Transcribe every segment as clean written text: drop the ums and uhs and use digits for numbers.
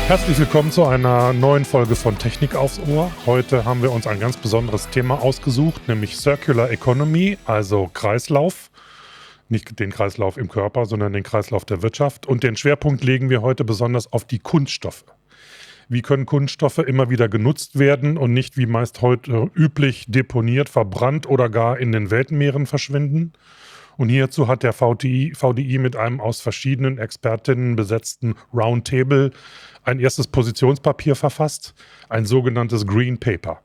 Herzlich willkommen zu einer neuen Folge von Technik aufs Ohr. Heute haben wir uns ein ganz besonderes Thema ausgesucht, nämlich Circular Economy, also Kreislauf. Nicht den Kreislauf im Körper, sondern den Kreislauf der Wirtschaft. Und den Schwerpunkt legen wir heute besonders auf die Kunststoffe. Wie können Kunststoffe immer wieder genutzt werden und nicht wie meist heute üblich deponiert, verbrannt oder gar in den Weltmeeren verschwinden? Und hierzu hat der VDI mit einem aus verschiedenen Expertinnen besetzten Roundtable ein erstes Positionspapier verfasst, ein sogenanntes Green Paper.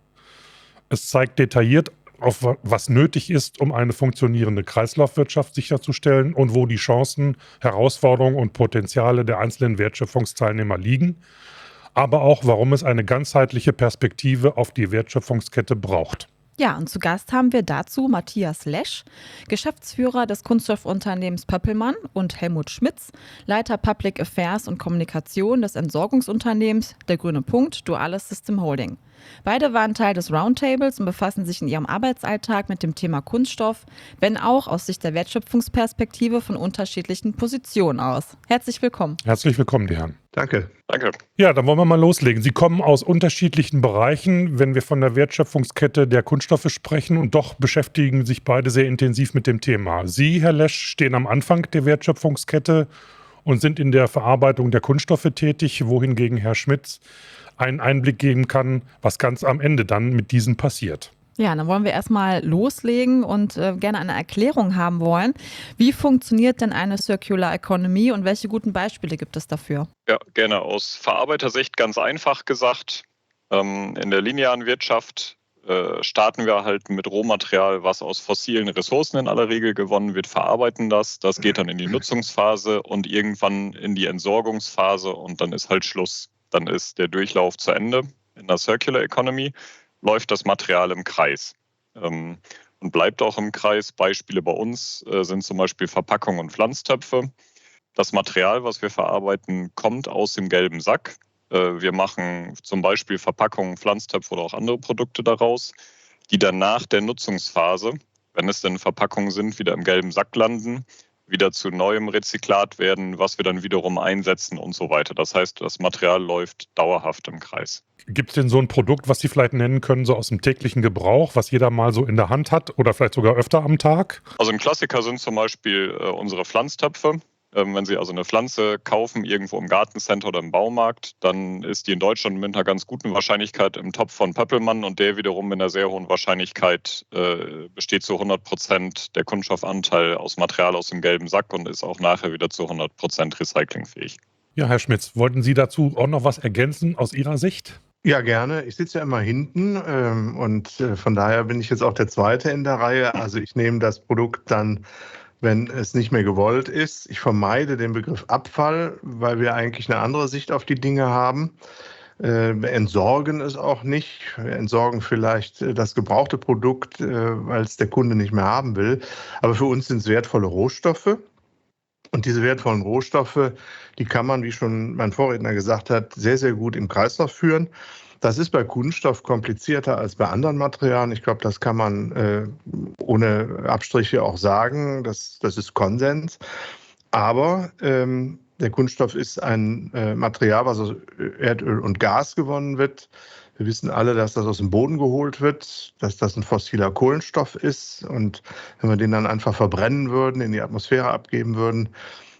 Es zeigt detailliert auf, was nötig ist, um eine funktionierende Kreislaufwirtschaft sicherzustellen und wo die Chancen, Herausforderungen und Potenziale der einzelnen Wertschöpfungsteilnehmer liegen, aber auch, warum es eine ganzheitliche Perspektive auf die Wertschöpfungskette braucht. Ja, und zu Gast haben wir dazu Matthias Lesch, Geschäftsführer des Kunststoffunternehmens Pöppelmann, und Helmut Schmitz, Leiter Public Affairs und Kommunikation des Entsorgungsunternehmens Der Grüne Punkt Duales System Holding. Beide waren Teil des Roundtables und befassen sich in ihrem Arbeitsalltag mit dem Thema Kunststoff, wenn auch aus Sicht der Wertschöpfungsperspektive von unterschiedlichen Positionen aus. Herzlich willkommen. Herzlich willkommen, die Herren. Danke. Ja, dann wollen wir mal loslegen. Sie kommen aus unterschiedlichen Bereichen, wenn wir von der Wertschöpfungskette der Kunststoffe sprechen, und doch beschäftigen sich beide sehr intensiv mit dem Thema. Sie, Herr Lesch, stehen am Anfang der Wertschöpfungskette und sind in der Verarbeitung der Kunststoffe tätig, wohingegen Herr Schmitz einen Einblick geben kann, was ganz am Ende dann mit diesen passiert. Ja, dann wollen wir erstmal loslegen und gerne eine Erklärung haben wollen. Wie funktioniert denn eine Circular Economy und welche guten Beispiele gibt es dafür? Ja, gerne. Aus Verarbeitersicht ganz einfach gesagt. In der linearen Wirtschaft starten wir halt mit Rohmaterial, was aus fossilen Ressourcen in aller Regel gewonnen wird, verarbeiten das. Das geht dann in die Nutzungsphase und irgendwann in die Entsorgungsphase und dann ist halt Schluss. Dann ist der Durchlauf zu Ende. In der Circular Economy läuft das Material im Kreis und bleibt auch im Kreis. Beispiele bei uns sind zum Beispiel Verpackungen und Pflanztöpfe. Das Material, was wir verarbeiten, kommt aus dem gelben Sack. Wir machen zum Beispiel Verpackungen, Pflanztöpfe oder auch andere Produkte daraus, die dann nach der Nutzungsphase, wenn es denn Verpackungen sind, wieder im gelben Sack landen, wieder zu neuem Rezyklat werden, was wir dann wiederum einsetzen und so weiter. Das heißt, das Material läuft dauerhaft im Kreis. Gibt es denn so ein Produkt, was Sie vielleicht nennen können, so aus dem täglichen Gebrauch, was jeder mal so in der Hand hat oder vielleicht sogar öfter am Tag? Also ein Klassiker sind zum Beispiel unsere Pflanztöpfe. Wenn Sie also eine Pflanze kaufen, irgendwo im Gartencenter oder im Baumarkt, dann ist die in Deutschland mit einer ganz guten Wahrscheinlichkeit im Topf von Pöppelmann und der wiederum mit einer sehr hohen Wahrscheinlichkeit besteht zu 100% der Kunststoffanteil aus Material aus dem gelben Sack und ist auch nachher wieder zu 100% recyclingfähig. Ja, Herr Schmitz, wollten Sie dazu auch noch was ergänzen aus Ihrer Sicht? Ja, gerne. Ich sitze ja immer hinten und von daher bin ich jetzt auch der Zweite in der Reihe. Also ich nehme das Produkt dann, wenn es nicht mehr gewollt ist. Ich vermeide den Begriff Abfall, weil wir eigentlich eine andere Sicht auf die Dinge haben. Wir entsorgen es auch nicht. Wir entsorgen vielleicht das gebrauchte Produkt, weil es der Kunde nicht mehr haben will. Aber für uns sind es wertvolle Rohstoffe. Und diese wertvollen Rohstoffe, die kann man, wie schon mein Vorredner gesagt hat, sehr, sehr gut im Kreislauf führen. Das ist bei Kunststoff komplizierter als bei anderen Materialien. Ich glaube, das kann man ohne Abstriche auch sagen. Das ist Konsens. Aber der Kunststoff ist ein Material, was aus Erdöl und Gas gewonnen wird. Wir wissen alle, dass das aus dem Boden geholt wird, dass das ein fossiler Kohlenstoff ist. Und wenn wir den dann einfach verbrennen würden, in die Atmosphäre abgeben würden,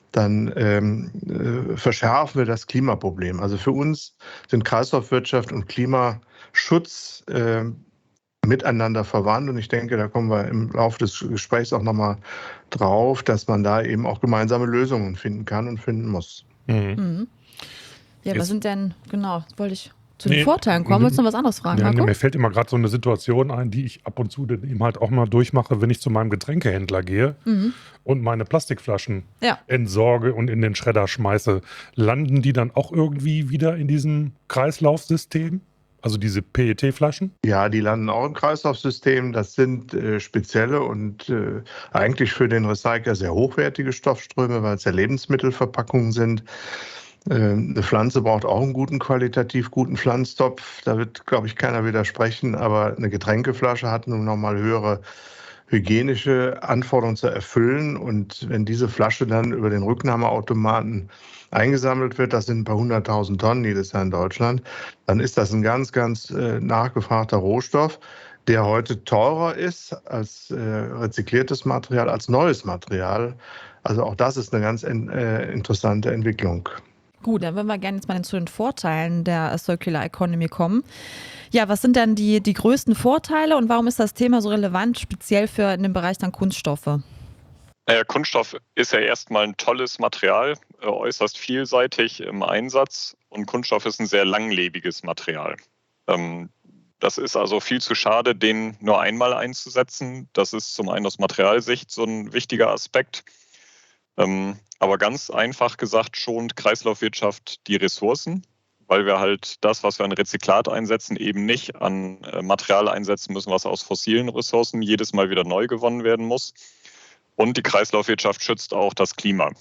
dann verschärfen wir das Klimaproblem. Also für uns sind Kreislaufwirtschaft und Klimaschutz miteinander verwandt. Und ich denke, da kommen wir im Laufe des Gesprächs auch nochmal drauf, dass man da eben auch gemeinsame Lösungen finden kann und finden muss. Mhm. Ja, was sind denn, genau, wollte ich zu den Vorteilen kommen. Willst du noch was anderes fragen, Marco? Mir fällt immer gerade so eine Situation ein, die ich ab und zu eben halt auch mal durchmache, wenn ich zu meinem Getränkehändler gehe und meine Plastikflaschen entsorge und in den Schredder schmeiße. Landen die dann auch irgendwie wieder in diesem Kreislaufsystem? Also diese PET-Flaschen? Ja, die landen auch im Kreislaufsystem. Das sind spezielle und eigentlich für den Recycler sehr hochwertige Stoffströme, weil es ja Lebensmittelverpackungen sind. Eine Pflanze braucht auch einen qualitativ guten Pflanztopf. Da wird, glaube ich, keiner widersprechen. Aber eine Getränkeflasche hat nun nochmal höhere hygienische Anforderungen zu erfüllen. Und wenn diese Flasche dann über den Rücknahmeautomaten eingesammelt wird, das sind ein paar 100.000 Tonnen jedes Jahr in Deutschland, dann ist das ein ganz, ganz nachgefragter Rohstoff, der heute teurer ist als rezykliertes Material, als neues Material. Also auch das ist eine ganz interessante Entwicklung. Gut, dann würden wir gerne jetzt mal zu den Vorteilen der Circular Economy kommen. Ja, was sind dann die größten Vorteile und warum ist das Thema so relevant, speziell für in dem Bereich dann Kunststoffe? Naja, Kunststoff ist ja erstmal ein tolles Material, äußerst vielseitig im Einsatz, und Kunststoff ist ein sehr langlebiges Material. Das ist also viel zu schade, den nur einmal einzusetzen. Das ist zum einen aus Materialsicht so ein wichtiger Aspekt. Aber ganz einfach gesagt schont Kreislaufwirtschaft die Ressourcen, weil wir halt das, was wir an Rezyklat einsetzen, eben nicht an Material einsetzen müssen, was aus fossilen Ressourcen jedes Mal wieder neu gewonnen werden muss. Und die Kreislaufwirtschaft schützt auch das Klima.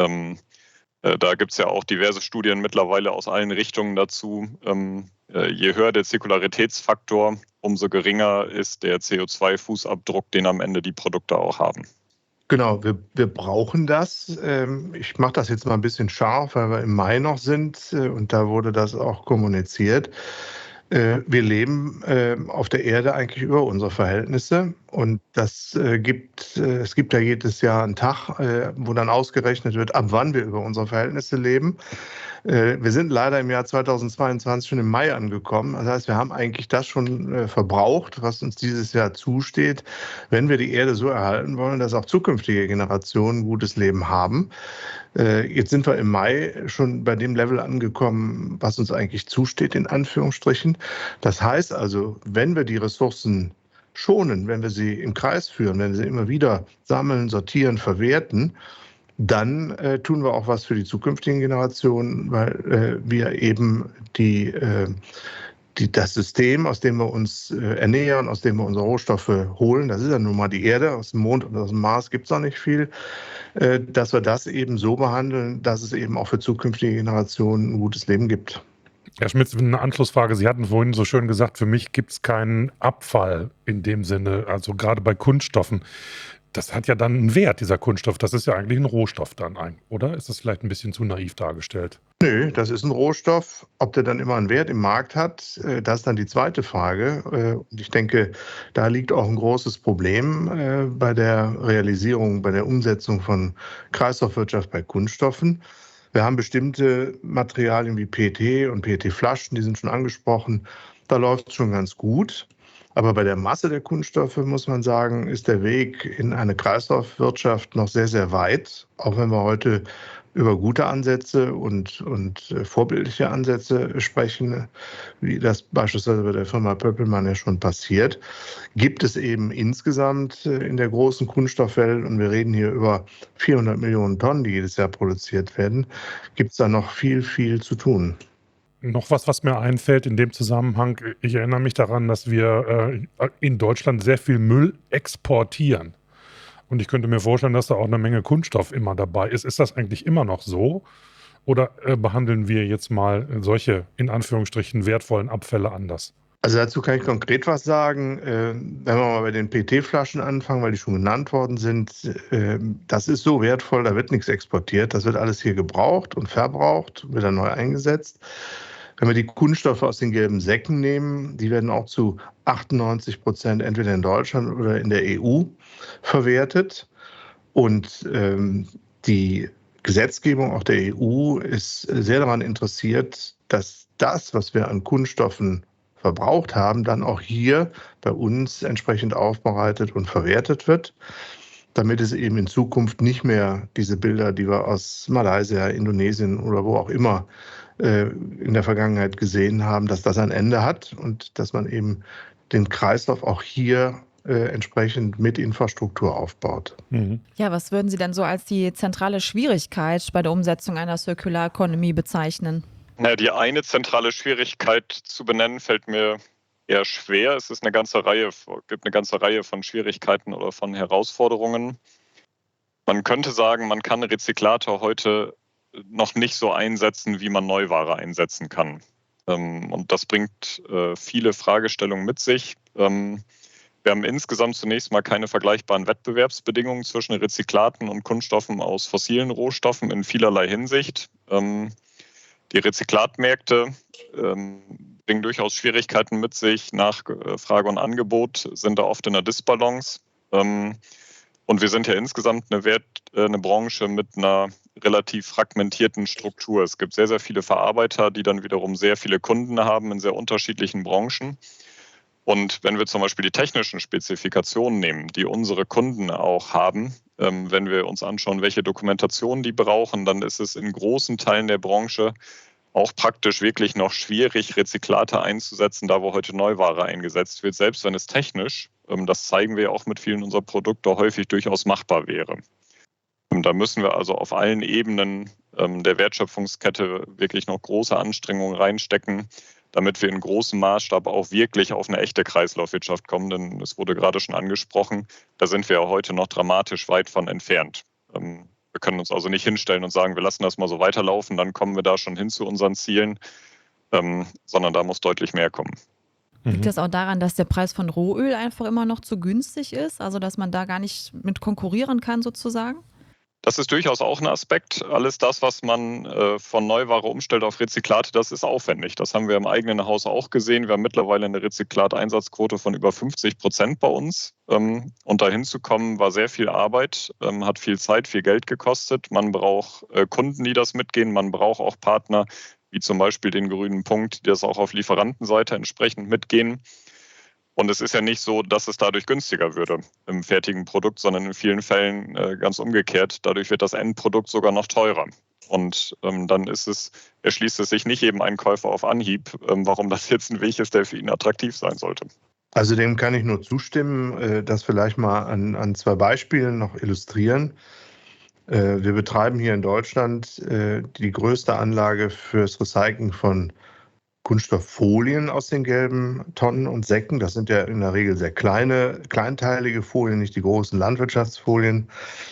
Da gibt es ja auch diverse Studien mittlerweile aus allen Richtungen dazu. Je höher der Zirkularitätsfaktor, umso geringer ist der CO2-Fußabdruck, den am Ende die Produkte auch haben. Genau, wir brauchen das. Ich mache das jetzt mal ein bisschen scharf, weil wir im Mai noch sind und da wurde das auch kommuniziert. Wir leben auf der Erde eigentlich über unsere Verhältnisse und es gibt ja jedes Jahr einen Tag, wo dann ausgerechnet wird, ab wann wir über unsere Verhältnisse leben. Wir sind leider im Jahr 2022 schon im Mai angekommen. Das heißt, wir haben eigentlich das schon verbraucht, was uns dieses Jahr zusteht, wenn wir die Erde so erhalten wollen, dass auch zukünftige Generationen ein gutes Leben haben. Jetzt sind wir im Mai schon bei dem Level angekommen, was uns eigentlich zusteht, in Anführungsstrichen. Das heißt also, wenn wir die Ressourcen schonen, wenn wir sie im Kreis führen, wenn wir sie immer wieder sammeln, sortieren, verwerten, dann tun wir auch was für die zukünftigen Generationen, weil wir eben das System, aus dem wir uns ernähren, aus dem wir unsere Rohstoffe holen, das ist ja nun mal die Erde, aus dem Mond und aus dem Mars gibt es noch nicht viel, dass wir das eben so behandeln, dass es eben auch für zukünftige Generationen ein gutes Leben gibt. Herr Schmitz, eine Anschlussfrage. Sie hatten vorhin so schön gesagt, für mich gibt es keinen Abfall in dem Sinne, also gerade bei Kunststoffen. Das hat ja dann einen Wert, dieser Kunststoff. Das ist ja eigentlich ein Rohstoff dann, oder? Ist das vielleicht ein bisschen zu naiv dargestellt? Nö, das ist ein Rohstoff. Ob der dann immer einen Wert im Markt hat, das ist dann die zweite Frage. Und ich denke, da liegt auch ein großes Problem bei der Realisierung, bei der Umsetzung von Kreislaufwirtschaft bei Kunststoffen. Wir haben bestimmte Materialien wie PET und PET-Flaschen, die sind schon angesprochen. Da läuft es schon ganz gut. Aber bei der Masse der Kunststoffe, muss man sagen, ist der Weg in eine Kreislaufwirtschaft noch sehr, sehr weit. Auch wenn wir heute über gute Ansätze und vorbildliche Ansätze sprechen, wie das beispielsweise bei der Firma Pöppelmann ja schon passiert, gibt es eben insgesamt in der großen Kunststoffwelt, und wir reden hier über 400 Millionen Tonnen, die jedes Jahr produziert werden, gibt es da noch viel, viel zu tun. Noch was mir einfällt in dem Zusammenhang, ich erinnere mich daran, dass wir in Deutschland sehr viel Müll exportieren. Und ich könnte mir vorstellen, dass da auch eine Menge Kunststoff immer dabei ist. Ist das eigentlich immer noch so? Oder behandeln wir jetzt mal solche, in Anführungsstrichen, wertvollen Abfälle anders? Also dazu kann ich konkret was sagen. Wenn wir mal bei den PET-Flaschen anfangen, weil die schon genannt worden sind, das ist so wertvoll, da wird nichts exportiert. Das wird alles hier gebraucht und verbraucht, wird dann neu eingesetzt. Wenn wir die Kunststoffe aus den gelben Säcken nehmen, die werden auch zu 98% entweder in Deutschland oder in der EU verwertet. Und die Gesetzgebung auch der EU ist sehr daran interessiert, dass das, was wir an Kunststoffen verbraucht haben, dann auch hier bei uns entsprechend aufbereitet und verwertet wird, damit es eben in Zukunft nicht mehr diese Bilder, die wir aus Malaysia, Indonesien oder wo auch immer in der Vergangenheit gesehen haben, dass das ein Ende hat und dass man eben den Kreislauf auch hier entsprechend mit Infrastruktur aufbaut. Mhm. Ja, was würden Sie denn so als die zentrale Schwierigkeit bei der Umsetzung einer Circular Economy bezeichnen? Die eine zentrale Schwierigkeit zu benennen, fällt mir eher schwer. Es ist gibt eine ganze Reihe von Schwierigkeiten oder von Herausforderungen. Man könnte sagen, man kann Rezyklate heute noch nicht so einsetzen, wie man Neuware einsetzen kann. Und das bringt viele Fragestellungen mit sich. Wir haben insgesamt zunächst mal keine vergleichbaren Wettbewerbsbedingungen zwischen Rezyklaten und Kunststoffen aus fossilen Rohstoffen in vielerlei Hinsicht. Die Rezyklatmärkte bringen durchaus Schwierigkeiten mit sich. Nachfrage und Angebot sind da oft in einer Disbalance. Und wir sind ja insgesamt eine Branche mit einer relativ fragmentierten Struktur. Es gibt sehr, sehr viele Verarbeiter, die dann wiederum sehr viele Kunden haben in sehr unterschiedlichen Branchen. Und wenn wir zum Beispiel die technischen Spezifikationen nehmen, die unsere Kunden auch haben, wenn wir uns anschauen, welche Dokumentation die brauchen, dann ist es in großen Teilen der Branche auch praktisch wirklich noch schwierig, Rezyklate einzusetzen, da wo heute Neuware eingesetzt wird, selbst wenn es technisch, das zeigen wir auch mit vielen unserer Produkte, häufig durchaus machbar wäre. Da müssen wir also auf allen Ebenen der Wertschöpfungskette wirklich noch große Anstrengungen reinstecken, damit wir in großem Maßstab auch wirklich auf eine echte Kreislaufwirtschaft kommen. Denn es wurde gerade schon angesprochen, da sind wir ja heute noch dramatisch weit von entfernt. Wir können uns also nicht hinstellen und sagen, wir lassen das mal so weiterlaufen, dann kommen wir da schon hin zu unseren Zielen, sondern da muss deutlich mehr kommen. Liegt das auch daran, dass der Preis von Rohöl einfach immer noch zu günstig ist? Also dass man da gar nicht mit konkurrieren kann sozusagen? Das ist durchaus auch ein Aspekt. Alles das, was man von Neuware umstellt auf Rezyklate, das ist aufwendig. Das haben wir im eigenen Haus auch gesehen. Wir haben mittlerweile eine Rezyklateinsatzquote von über 50% bei uns. Und dahin zu kommen, war sehr viel Arbeit, hat viel Zeit, viel Geld gekostet. Man braucht Kunden, die das mitgehen. Man braucht auch Partner, wie zum Beispiel den Grünen Punkt, die das auch auf Lieferantenseite entsprechend mitgehen. Und es ist ja nicht so, dass es dadurch günstiger würde im fertigen Produkt, sondern in vielen Fällen ganz umgekehrt. Dadurch wird das Endprodukt sogar noch teurer. Und dann erschließt es sich nicht jedem einen Käufer auf Anhieb, warum das jetzt ein Weg ist, der für ihn attraktiv sein sollte. Also dem kann ich nur zustimmen, das vielleicht mal an 2 Beispielen noch illustrieren. Wir betreiben hier in Deutschland die größte Anlage fürs Recycling von Kunststofffolien aus den gelben Tonnen und Säcken. Das sind ja in der Regel sehr kleinteilige Folien, nicht die großen Landwirtschaftsfolien,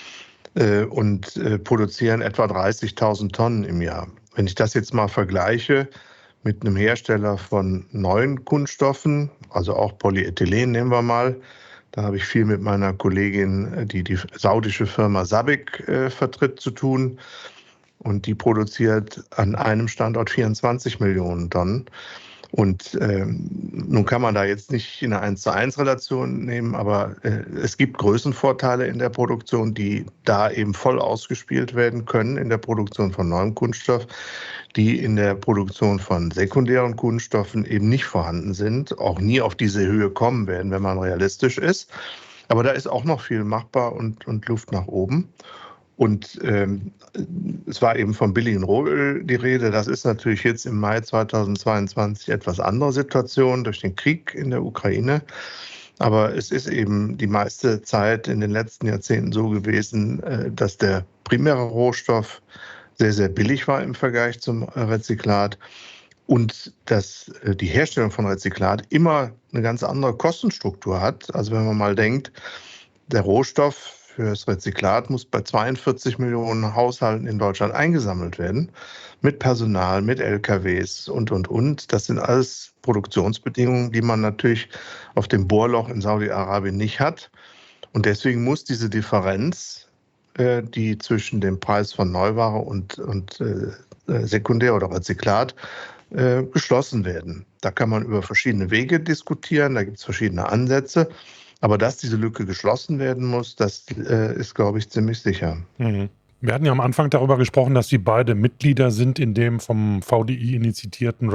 und produzieren etwa 30.000 Tonnen im Jahr. Wenn ich das jetzt mal vergleiche mit einem Hersteller von neuen Kunststoffen, also auch Polyethylen nehmen wir mal, da habe ich viel mit meiner Kollegin, die saudische Firma SABIC vertritt, zu tun. Und die produziert an einem Standort 24 Millionen Tonnen. Und nun kann man da jetzt nicht in eine 1:1-Relation nehmen, aber es gibt Größenvorteile in der Produktion, die da eben voll ausgespielt werden können in der Produktion von neuem Kunststoff, die in der Produktion von sekundären Kunststoffen eben nicht vorhanden sind, auch nie auf diese Höhe kommen werden, wenn man realistisch ist. Aber da ist auch noch viel machbar und Luft nach oben. Und es war eben vom billigen Rohöl die Rede. Das ist natürlich jetzt im Mai 2022 etwas andere Situation durch den Krieg in der Ukraine. Aber es ist eben die meiste Zeit in den letzten Jahrzehnten so gewesen, dass der primäre Rohstoff sehr, sehr billig war im Vergleich zum Rezyklat. Und dass die Herstellung von Rezyklat immer eine ganz andere Kostenstruktur hat. Also wenn man mal denkt, der Rohstoff für das Rezyklat muss bei 42 Millionen Haushalten in Deutschland eingesammelt werden, mit Personal, mit LKWs und. Das sind alles Produktionsbedingungen, die man natürlich auf dem Bohrloch in Saudi-Arabien nicht hat. Und deswegen muss diese Differenz, die zwischen dem Preis von Neuware und Sekundär- oder Rezyklat geschlossen werden. Da kann man über verschiedene Wege diskutieren, da gibt es verschiedene Ansätze. Aber dass diese Lücke geschlossen werden muss, das ist, glaube ich, ziemlich sicher. Mhm. Wir hatten ja am Anfang darüber gesprochen, dass Sie beide Mitglieder sind in dem vom VDI initiierten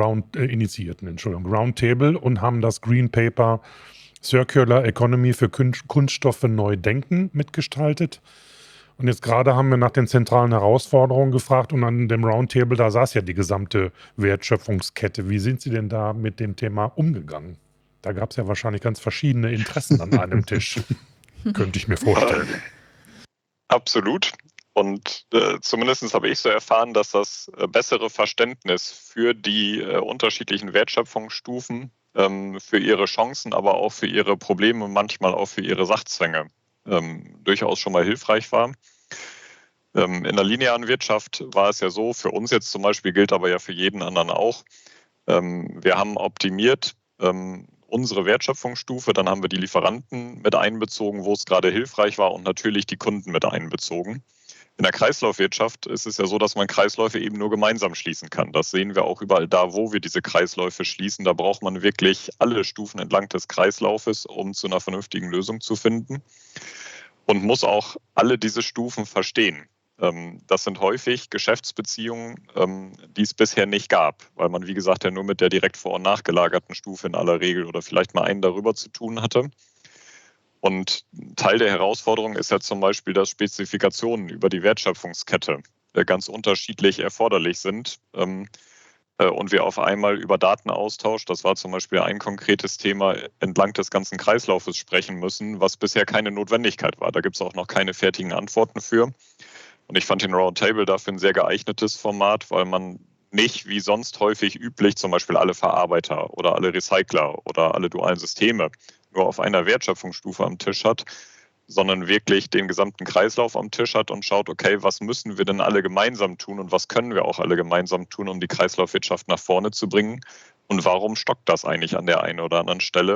Roundtable und haben das Green Paper Circular Economy für Kunststoffe neu denken mitgestaltet. Und jetzt gerade haben wir nach den zentralen Herausforderungen gefragt und an dem Roundtable, da saß ja die gesamte Wertschöpfungskette. Wie sind Sie denn da mit dem Thema umgegangen? Da gab es ja wahrscheinlich ganz verschiedene Interessen an einem Tisch. Könnte ich mir vorstellen. Absolut. Und zumindest habe ich so erfahren, dass das bessere Verständnis für die unterschiedlichen Wertschöpfungsstufen, für ihre Chancen, aber auch für ihre Probleme, manchmal auch für ihre Sachzwänge durchaus schon mal hilfreich war. In der linearen Wirtschaft war es ja so, für uns jetzt zum Beispiel, gilt aber ja für jeden anderen auch, wir haben optimiert unsere Wertschöpfungsstufe, dann haben wir die Lieferanten mit einbezogen, wo es gerade hilfreich war und natürlich die Kunden mit einbezogen. In der Kreislaufwirtschaft ist es ja so, dass man Kreisläufe eben nur gemeinsam schließen kann. Das sehen wir auch überall da, wo wir diese Kreisläufe schließen. Da braucht man wirklich alle Stufen entlang des Kreislaufes, um zu einer vernünftigen Lösung zu finden und muss auch alle diese Stufen verstehen. Das sind häufig Geschäftsbeziehungen, die es bisher nicht gab, weil man, wie gesagt, ja nur mit der direkt vor- und nachgelagerten Stufe in aller Regel oder vielleicht mal einen darüber zu tun hatte. Und Teil der Herausforderung ist ja zum Beispiel, dass Spezifikationen über die Wertschöpfungskette ganz unterschiedlich erforderlich sind und wir auf einmal über Datenaustausch, das war zum Beispiel ein konkretes Thema, entlang des ganzen Kreislaufes sprechen müssen, was bisher keine Notwendigkeit war. Da gibt es auch noch keine fertigen Antworten für. Und ich fand den Roundtable dafür ein sehr geeignetes Format, weil man nicht wie sonst häufig üblich zum Beispiel alle Verarbeiter oder alle Recycler oder alle dualen Systeme nur auf einer Wertschöpfungsstufe am Tisch hat, sondern wirklich den gesamten Kreislauf am Tisch hat und schaut, okay, was müssen wir denn alle gemeinsam tun und was können wir auch alle gemeinsam tun, um die Kreislaufwirtschaft nach vorne zu bringen und warum stockt das eigentlich an der einen oder anderen Stelle?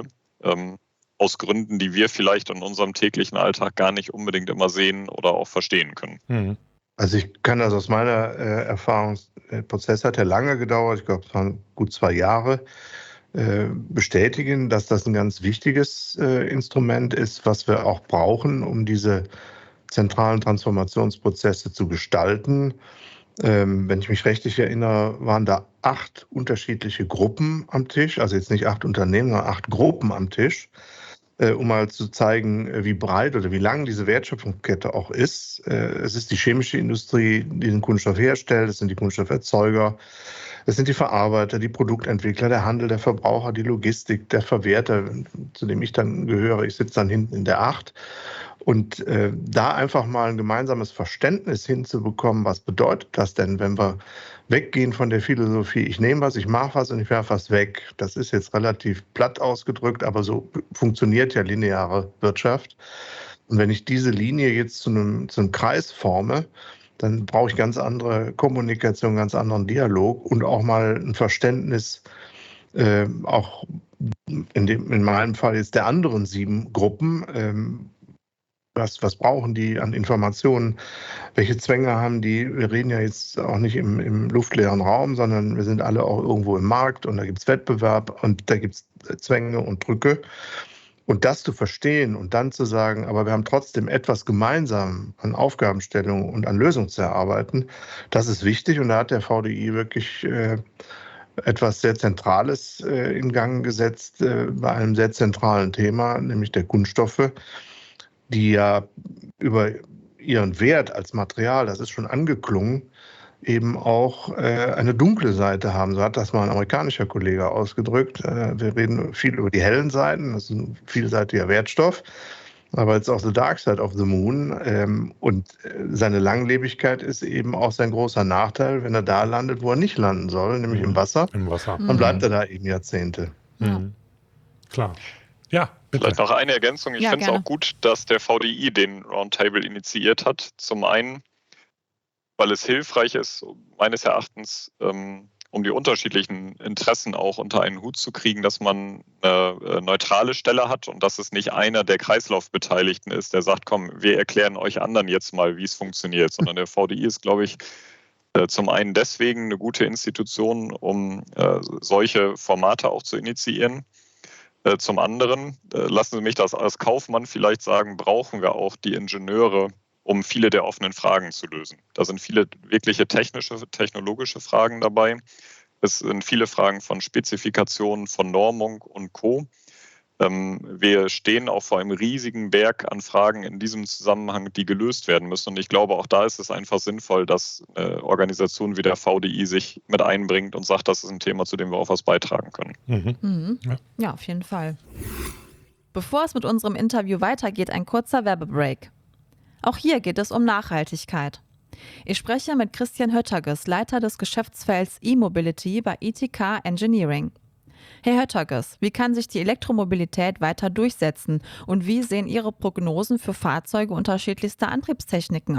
Aus Gründen, die wir vielleicht in unserem täglichen Alltag gar nicht unbedingt immer sehen oder auch verstehen können. Mhm. Also ich kann das aus meiner Erfahrung, der Prozess hat ja lange gedauert, ich glaube es waren gut 2 Jahre, bestätigen, dass das ein ganz wichtiges Instrument ist, was wir auch brauchen, um diese zentralen Transformationsprozesse zu gestalten. Wenn ich mich richtig erinnere, waren da 8 unterschiedliche Gruppen am Tisch, also jetzt nicht 8 Unternehmen, sondern 8 Gruppen am Tisch, um mal zu zeigen, wie breit oder wie lang diese Wertschöpfungskette auch ist. Es ist die chemische Industrie, die den Kunststoff herstellt, es sind die Kunststofferzeuger, es sind die Verarbeiter, die Produktentwickler, der Handel, der Verbraucher, die Logistik, der Verwerter, zu dem ich dann gehöre. Ich sitze dann hinten in der 8. Und da einfach mal ein gemeinsames Verständnis hinzubekommen, was bedeutet das denn, wenn wir weggehen von der Philosophie, ich nehme was, ich mache was und ich werfe was weg. Das ist jetzt relativ platt ausgedrückt, aber so funktioniert ja lineare Wirtschaft. Und wenn ich diese Linie jetzt zu einem Kreis forme, dann brauche ich ganz andere Kommunikation, ganz anderen Dialog und auch mal ein Verständnis, auch in meinem Fall jetzt der anderen 7 Gruppen. Was brauchen die an Informationen? Welche Zwänge haben die? Wir reden ja jetzt auch nicht im luftleeren Raum, sondern wir sind alle auch irgendwo im Markt und da gibt es Wettbewerb und da gibt es Zwänge und Drücke. Und das zu verstehen und dann zu sagen, aber wir haben trotzdem etwas gemeinsam an Aufgabenstellungen und an Lösungen zu erarbeiten, das ist wichtig. Und da hat der VDI wirklich etwas sehr Zentrales in Gang gesetzt bei einem sehr zentralen Thema, nämlich der Kunststoffe, die ja über ihren Wert als Material, das ist schon angeklungen, eben auch eine dunkle Seite haben. So hat das mal ein amerikanischer Kollege ausgedrückt. Wir reden viel über die hellen Seiten, das ist ein vielseitiger Wertstoff, aber jetzt auch the dark side of the moon. Und seine Langlebigkeit ist eben auch sein großer Nachteil, wenn er da landet, wo er nicht landen soll, nämlich im Wasser. Im Wasser. Dann bleibt er da eben Jahrzehnte. Mhm. Klar. Ja, bitte. Vielleicht noch eine Ergänzung. Ich finde es auch gut, dass der VDI den Roundtable initiiert hat. Zum einen, weil es hilfreich ist, meines Erachtens, um die unterschiedlichen Interessen auch unter einen Hut zu kriegen, dass man eine neutrale Stelle hat und dass es nicht einer der Kreislaufbeteiligten ist, der sagt, komm, wir erklären euch anderen jetzt mal, wie es funktioniert, sondern der VDI ist, glaube ich, zum einen deswegen eine gute Institution, um solche Formate auch zu initiieren. Zum anderen, lassen Sie mich das als Kaufmann vielleicht sagen, brauchen wir auch die Ingenieure, um viele der offenen Fragen zu lösen. Da sind viele wirkliche technologische Fragen dabei. Es sind viele Fragen von Spezifikationen, von Normung und Co. Wir stehen auch vor einem riesigen Berg an Fragen in diesem Zusammenhang, die gelöst werden müssen. Und ich glaube, auch da ist es einfach sinnvoll, dass eine Organisation wie der VDI sich mit einbringt und sagt, das ist ein Thema, zu dem wir auch was beitragen können. Mhm. Ja, auf jeden Fall. Bevor es mit unserem Interview weitergeht, ein kurzer Werbebreak. Auch hier geht es um Nachhaltigkeit. Ich spreche mit Christian Hötterges, Leiter des Geschäftsfelds E-Mobility bei ITK Engineering. Herr Hötterges, wie kann sich die Elektromobilität weiter durchsetzen und wie sehen Ihre Prognosen für Fahrzeuge unterschiedlichster Antriebstechniken aus?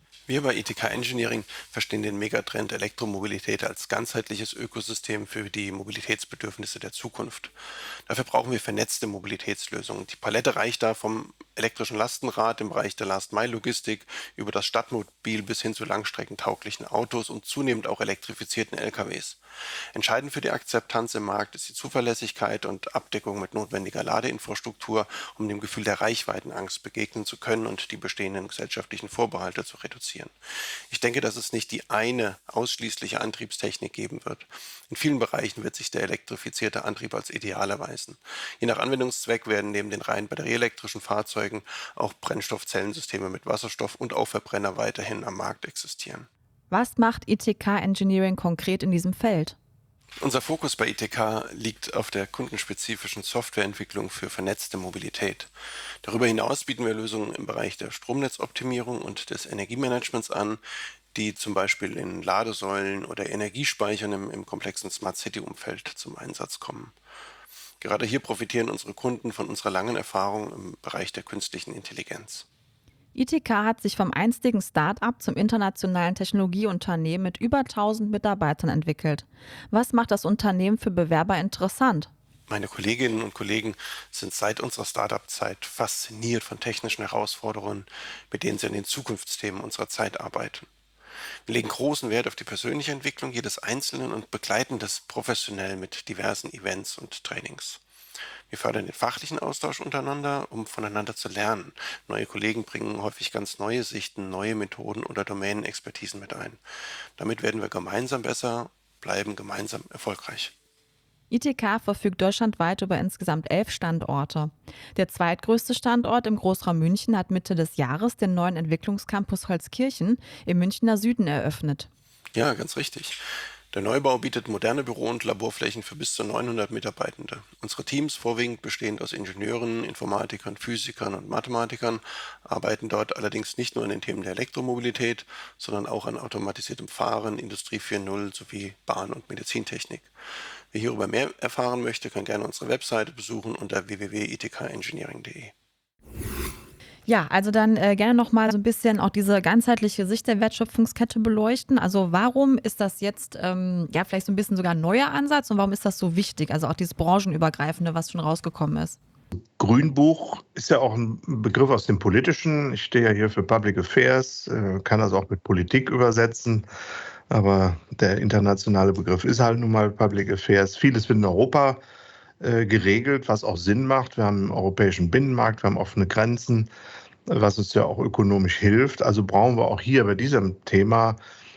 Wir bei ITK Engineering verstehen den Megatrend Elektromobilität als ganzheitliches Ökosystem für die Mobilitätsbedürfnisse der Zukunft. Dafür brauchen wir vernetzte Mobilitätslösungen. Die Palette reicht da vom elektrischen Lastenrad im Bereich der Last-Mile-Logistik über das Stadtmobil bis hin zu langstreckentauglichen Autos und zunehmend auch elektrifizierten LKWs. Entscheidend für die Akzeptanz im Markt ist die Zuverlässigkeit und Abdeckung mit notwendiger Ladeinfrastruktur, um dem Gefühl der Reichweitenangst begegnen zu können und die bestehenden gesellschaftlichen Vorbehalte zu reduzieren. Ich denke, dass es nicht die eine ausschließliche Antriebstechnik geben wird. In vielen Bereichen wird sich der elektrifizierte Antrieb als ideal erweisen. Je nach Anwendungszweck werden neben den rein batterieelektrischen Fahrzeugen auch Brennstoffzellensysteme mit Wasserstoff und auch Verbrenner weiterhin am Markt existieren. Was macht ITK Engineering konkret in diesem Feld? Unser Fokus bei ITK liegt auf der kundenspezifischen Softwareentwicklung für vernetzte Mobilität. Darüber hinaus bieten wir Lösungen im Bereich der Stromnetzoptimierung und des Energiemanagements an, die zum Beispiel in Ladesäulen oder Energiespeichern im komplexen Smart City-Umfeld zum Einsatz kommen. Gerade hier profitieren unsere Kunden von unserer langen Erfahrung im Bereich der künstlichen Intelligenz. ITK hat sich vom einstigen Start-up zum internationalen Technologieunternehmen mit über 1000 Mitarbeitern entwickelt. Was macht das Unternehmen für Bewerber interessant? Meine Kolleginnen und Kollegen sind seit unserer Start-up-Zeit fasziniert von technischen Herausforderungen, mit denen sie an den Zukunftsthemen unserer Zeit arbeiten. Wir legen großen Wert auf die persönliche Entwicklung jedes Einzelnen und begleiten das professionell mit diversen Events und Trainings. Wir fördern den fachlichen Austausch untereinander, um voneinander zu lernen. Neue Kollegen bringen häufig ganz neue Sichten, neue Methoden oder Domänenexpertisen mit ein. Damit werden wir gemeinsam besser, bleiben gemeinsam erfolgreich. ITK verfügt deutschlandweit über insgesamt 11 Standorte. Der zweitgrößte Standort im Großraum München hat Mitte des Jahres den neuen Entwicklungscampus Holzkirchen im Münchner Süden eröffnet. Ja, ganz richtig. Der Neubau bietet moderne Büro- und Laborflächen für bis zu 900 Mitarbeitende. Unsere Teams, vorwiegend bestehend aus Ingenieuren, Informatikern, Physikern und Mathematikern, arbeiten dort allerdings nicht nur an den Themen der Elektromobilität, sondern auch an automatisiertem Fahren, Industrie 4.0 sowie Bahn- und Medizintechnik. Wer hierüber mehr erfahren möchte, kann gerne unsere Webseite besuchen unter www.itkengineering.de. Ja, also dann gerne nochmal so ein bisschen auch diese ganzheitliche Sicht der Wertschöpfungskette beleuchten. Also warum ist das jetzt vielleicht so ein bisschen sogar ein neuer Ansatz und warum ist das so wichtig? Also auch dieses branchenübergreifende, was schon rausgekommen ist. Grünbuch ist ja auch ein Begriff aus dem Politischen. Ich stehe ja hier für Public Affairs, kann das auch mit Politik übersetzen. Aber der internationale Begriff ist halt nun mal Public Affairs. Vieles wird in Europa geregelt, was auch Sinn macht. Wir haben einen europäischen Binnenmarkt, wir haben offene Grenzen, was uns ja auch ökonomisch hilft. Also brauchen wir auch hier bei diesem Thema,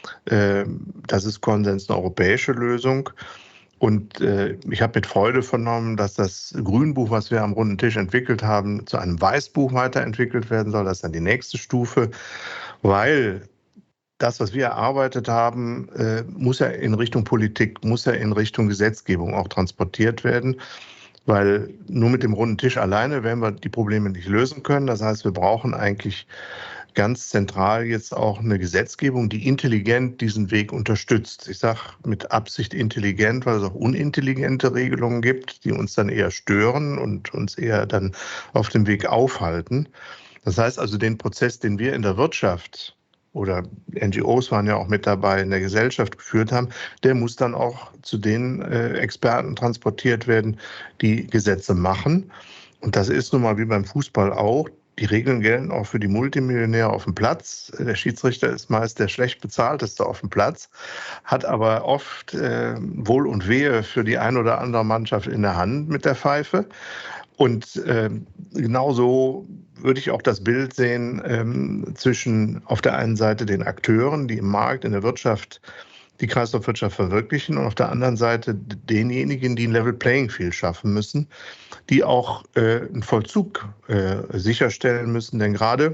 das ist Konsens, eine europäische Lösung. Und ich habe mit Freude vernommen, dass das Grünbuch, was wir am runden Tisch entwickelt haben, zu einem Weißbuch weiterentwickelt werden soll. Das ist dann die nächste Stufe, weil das, was wir erarbeitet haben, muss ja in Richtung Politik, muss ja in Richtung Gesetzgebung auch transportiert werden, weil nur mit dem runden Tisch alleine werden wir die Probleme nicht lösen können. Das heißt, wir brauchen eigentlich ganz zentral jetzt auch eine Gesetzgebung, die intelligent diesen Weg unterstützt. Ich sage mit Absicht intelligent, weil es auch unintelligente Regelungen gibt, die uns dann eher stören und uns eher dann auf dem Weg aufhalten. Das heißt also, den Prozess, den wir in der Wirtschaft oder NGOs waren ja auch mit dabei in der Gesellschaft geführt haben, der muss dann auch zu den Experten transportiert werden, die Gesetze machen. Und das ist nun mal wie beim Fußball auch. Die Regeln gelten auch für die Multimillionäre auf dem Platz. Der Schiedsrichter ist meist der schlecht bezahlteste auf dem Platz, hat aber oft Wohl und Wehe für die ein oder andere Mannschaft in der Hand mit der Pfeife. Und genauso würde ich auch das Bild sehen zwischen auf der einen Seite den Akteuren, die im Markt, in der Wirtschaft die Kreislaufwirtschaft verwirklichen und auf der anderen Seite denjenigen, die ein Level Playing Field schaffen müssen, die auch einen Vollzug sicherstellen müssen. Denn gerade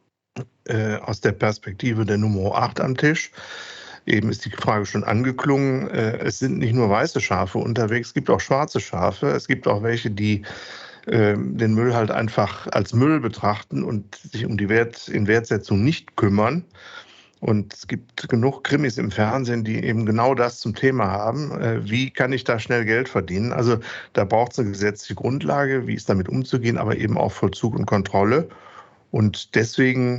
aus der Perspektive der Nummer 8 am Tisch, eben ist die Frage schon angeklungen, es sind nicht nur weiße Schafe unterwegs, es gibt auch schwarze Schafe, es gibt auch welche, die den Müll halt einfach als Müll betrachten und sich um die Wertsetzung nicht kümmern. Und es gibt genug Krimis im Fernsehen, die eben genau das zum Thema haben. Wie kann ich da schnell Geld verdienen? Also da braucht es eine gesetzliche Grundlage, wie ist damit umzugehen, aber eben auch Vollzug und Kontrolle. Und deswegen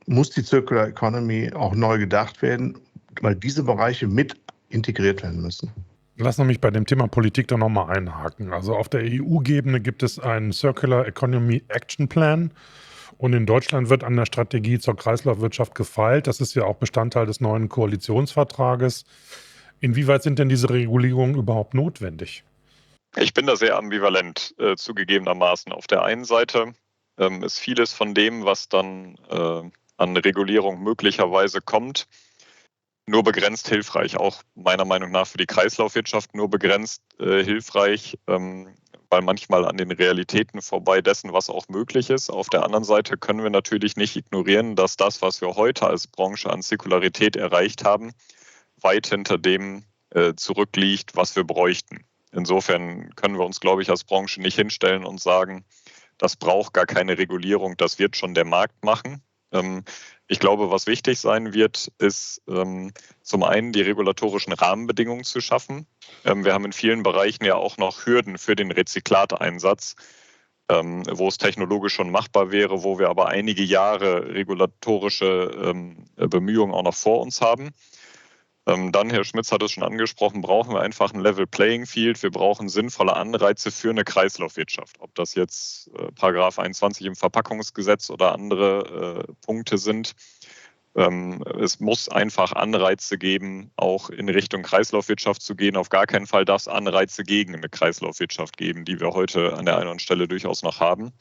muss die Circular Economy auch neu gedacht werden, weil diese Bereiche mit integriert werden müssen. Lass mich bei dem Thema Politik da nochmal einhaken. Also auf der EU-Ebene gibt es einen Circular Economy Action Plan und in Deutschland wird an der Strategie zur Kreislaufwirtschaft gefeilt. Das ist ja auch Bestandteil des neuen Koalitionsvertrages. Inwieweit sind denn diese Regulierungen überhaupt notwendig? Ich bin da sehr ambivalent zugegebenermaßen. Auf der einen Seite ist vieles von dem, was dann an Regulierung möglicherweise kommt, nur begrenzt hilfreich, auch meiner Meinung nach für die Kreislaufwirtschaft nur begrenzt hilfreich, weil manchmal an den Realitäten vorbei dessen, was auch möglich ist. Auf der anderen Seite können wir natürlich nicht ignorieren, dass das, was wir heute als Branche an Zirkularität erreicht haben, weit hinter dem zurückliegt, was wir bräuchten. Insofern können wir uns, glaube ich, als Branche nicht hinstellen und sagen, das braucht gar keine Regulierung, das wird schon der Markt machen. Ich glaube, was wichtig sein wird, ist zum einen die regulatorischen Rahmenbedingungen zu schaffen. Wir haben in vielen Bereichen ja auch noch Hürden für den Rezyklateinsatz, wo es technologisch schon machbar wäre, wo wir aber einige Jahre regulatorische Bemühungen auch noch vor uns haben. Dann, Herr Schmitz hat es schon angesprochen, brauchen wir einfach ein Level Playing Field. Wir brauchen sinnvolle Anreize für eine Kreislaufwirtschaft. Ob das jetzt Paragraph 21 im Verpackungsgesetz oder andere Punkte sind. Es muss einfach Anreize geben, auch in Richtung Kreislaufwirtschaft zu gehen. Auf gar keinen Fall darf es Anreize gegen eine Kreislaufwirtschaft geben, die wir heute an der einen oder anderen Stelle durchaus noch haben.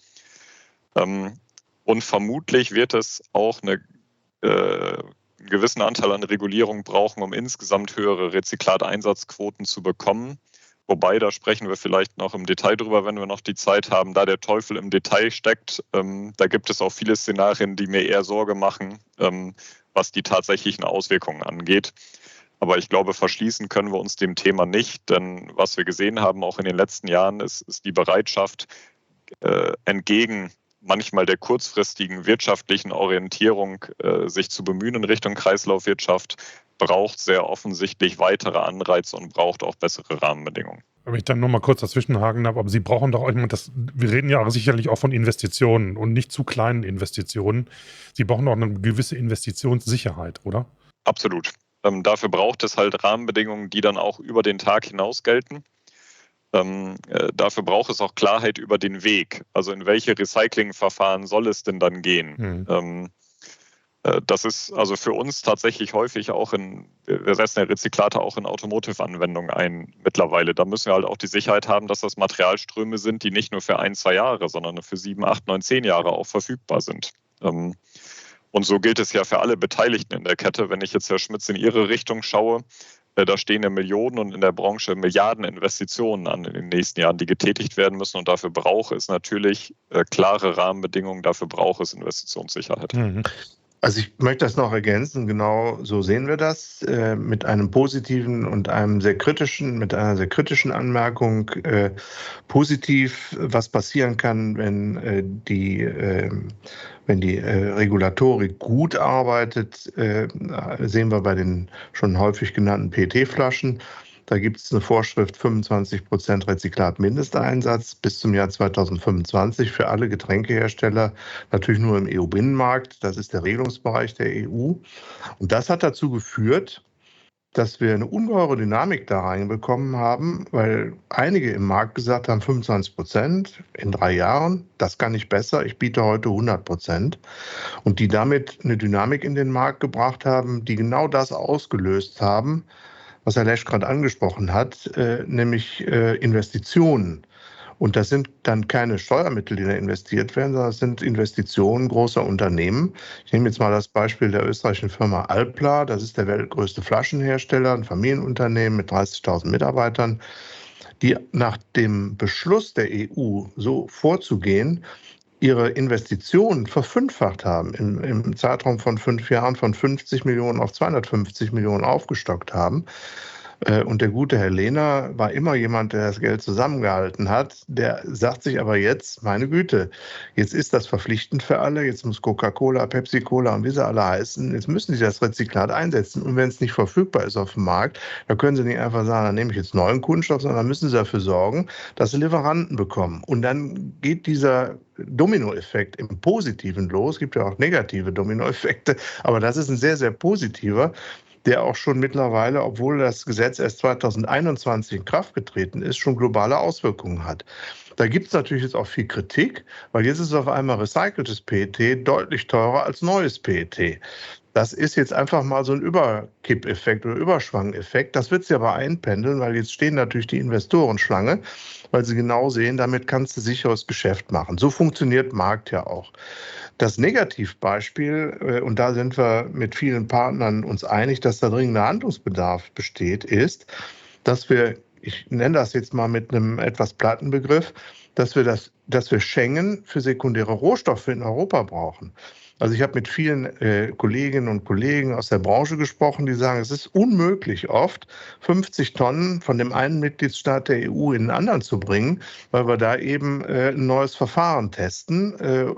Und vermutlich wird es auch einen gewissen Anteil an Regulierung brauchen, um insgesamt höhere Rezyklateinsatzquoten zu bekommen. Wobei, da sprechen wir vielleicht noch im Detail drüber, wenn wir noch die Zeit haben, da der Teufel im Detail steckt. Da gibt es auch viele Szenarien, die mir eher Sorge machen, was die tatsächlichen Auswirkungen angeht. Aber ich glaube, verschließen können wir uns dem Thema nicht, denn was wir gesehen haben, auch in den letzten Jahren, ist die Bereitschaft, entgegen manchmal der kurzfristigen wirtschaftlichen Orientierung sich zu bemühen in Richtung Kreislaufwirtschaft, braucht sehr offensichtlich weitere Anreize und braucht auch bessere Rahmenbedingungen. Wenn ich dann nur mal kurz dazwischenhaken darf, aber Sie brauchen doch, wir reden ja sicherlich auch von Investitionen und nicht zu kleinen Investitionen. Sie brauchen doch eine gewisse Investitionssicherheit, oder? Absolut. Dafür braucht es halt Rahmenbedingungen, die dann auch über den Tag hinaus gelten. Dafür braucht es auch Klarheit über den Weg. Also in welche Recyclingverfahren soll es denn dann gehen? Das ist also für uns tatsächlich häufig auch wir setzen ja Rezyklate auch in Automotive-Anwendungen ein mittlerweile. Da müssen wir halt auch die Sicherheit haben, dass das Materialströme sind, die nicht nur für 1, 2 Jahre, sondern für 7, 8, 9, 10 Jahre auch verfügbar sind. Und so gilt es ja für alle Beteiligten in der Kette. Wenn ich jetzt, Herr Schmitz, in Ihre Richtung schaue, da stehen ja Millionen und in der Branche Milliarden Investitionen an in den nächsten Jahren, die getätigt werden müssen. Und dafür braucht es natürlich klare Rahmenbedingungen, dafür braucht es Investitionssicherheit. Also ich möchte das noch ergänzen, genau so sehen wir das, mit einem positiven und mit einer sehr kritischen Anmerkung. Positiv, was passieren kann, wenn die Regulatorik gut arbeitet, sehen wir bei den schon häufig genannten PET-Flaschen. Da gibt es eine Vorschrift 25% Rezyklat-Mindesteinsatz bis zum Jahr 2025 für alle Getränkehersteller, natürlich nur im EU-Binnenmarkt. Das ist der Regelungsbereich der EU. Und das hat dazu geführt, dass wir eine ungeheure Dynamik da reinbekommen haben, weil einige im Markt gesagt haben, 25% in 3 Jahren, das kann ich besser, ich biete heute 100%. Und die damit eine Dynamik in den Markt gebracht haben, die genau das ausgelöst haben, was Herr Lesch gerade angesprochen hat, nämlich Investitionen. Und das sind dann keine Steuermittel, die da investiert werden, sondern das sind Investitionen großer Unternehmen. Ich nehme jetzt mal das Beispiel der österreichischen Firma Alpla. Das ist der weltgrößte Flaschenhersteller, ein Familienunternehmen mit 30.000 Mitarbeitern, die nach dem Beschluss der EU, so vorzugehen, ihre Investitionen verfünffacht haben, im Zeitraum von 5 Jahren von 50 Millionen auf 250 Millionen aufgestockt haben, Und der gute Herr Lehner war immer jemand, der das Geld zusammengehalten hat. Der sagt sich aber jetzt, meine Güte, jetzt ist das verpflichtend für alle. Jetzt muss Coca-Cola, Pepsi-Cola und wie sie alle heißen, jetzt müssen sie das Rezyklat einsetzen. Und wenn es nicht verfügbar ist auf dem Markt, dann können sie nicht einfach sagen, dann nehme ich jetzt neuen Kunststoff, sondern dann müssen sie dafür sorgen, dass sie Lieferanten bekommen. Und dann geht dieser Dominoeffekt im Positiven los. Es gibt ja auch negative Dominoeffekte, aber das ist ein sehr, sehr positiver, der auch schon mittlerweile, obwohl das Gesetz erst 2021 in Kraft getreten ist, schon globale Auswirkungen hat. Da gibt es natürlich jetzt auch viel Kritik, weil jetzt ist auf einmal recyceltes PET deutlich teurer als neues PET. Das ist jetzt einfach mal so ein Überkippeffekt oder Überschwangeffekt. Das wird sich aber einpendeln, weil jetzt stehen natürlich die Investoren Schlange, weil sie genau sehen, damit kannst du sicheres Geschäft machen. So funktioniert Markt ja auch. Das Negativbeispiel, und da sind wir mit vielen Partnern uns einig, dass da dringender Handlungsbedarf besteht, ist, dass wir, ich nenne das jetzt mal mit einem etwas platten Begriff, dass wir Schengen für sekundäre Rohstoffe in Europa brauchen. Also ich habe mit vielen Kolleginnen und Kollegen aus der Branche gesprochen, die sagen, es ist unmöglich oft, 50 Tonnen von dem einen Mitgliedstaat der EU in den anderen zu bringen, weil wir da eben ein neues Verfahren testen,